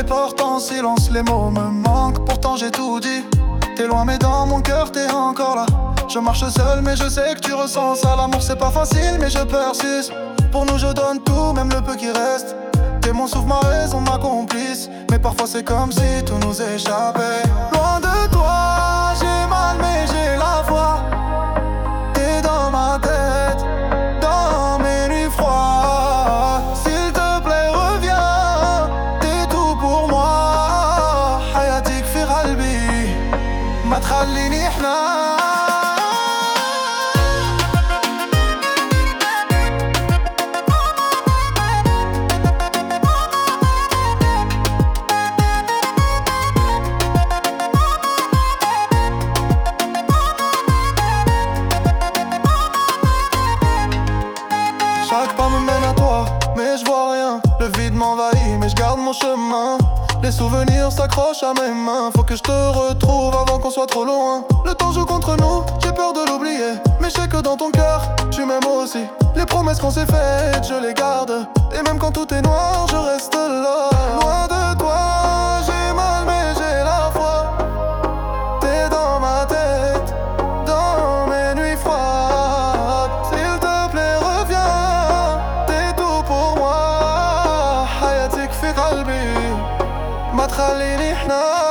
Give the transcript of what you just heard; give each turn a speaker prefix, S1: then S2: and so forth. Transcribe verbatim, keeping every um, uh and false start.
S1: portes en silence, les mots me manquent, pourtant j'ai tout dit. T'es loin mais dans mon cœur t'es encore là. Je marche seul mais je sais que tu ressens ça. L'amour c'est pas facile mais je persiste. Pour nous je donne tout, même le peu qui reste. T'es mon souffle, ma raison, ma complice. Mais parfois c'est comme si tout nous échappait. Loin de toi, j'ai mal mais j'ai la foi. T'es dans ma tête, dans mes nuits froides. S'il te plaît reviens, t'es tout pour moi. Hayatik fi qalbi, ma تخليني احنا. Chaque pas me mène à toi, mais je vois rien. Le vide m'envahit, mais je garde mon chemin. Les souvenirs s'accrochent à mes mains. Faut que je te retrouve avant qu'on soit trop loin. Le temps joue contre nous, j'ai peur de l'oublier. Mais je sais que dans ton cœur, tu m'aimes aussi. Les promesses qu'on s'est faites, je les garde. Et même quand tout est noir, je reste là. Loin de toi, j'ai mal mais j'ai la foi. T'es dans ma tête, dans mes nuits froides. S'il te plaît reviens, t'es tout pour moi. Hayatik fi qalbi, ma تخليني احنا.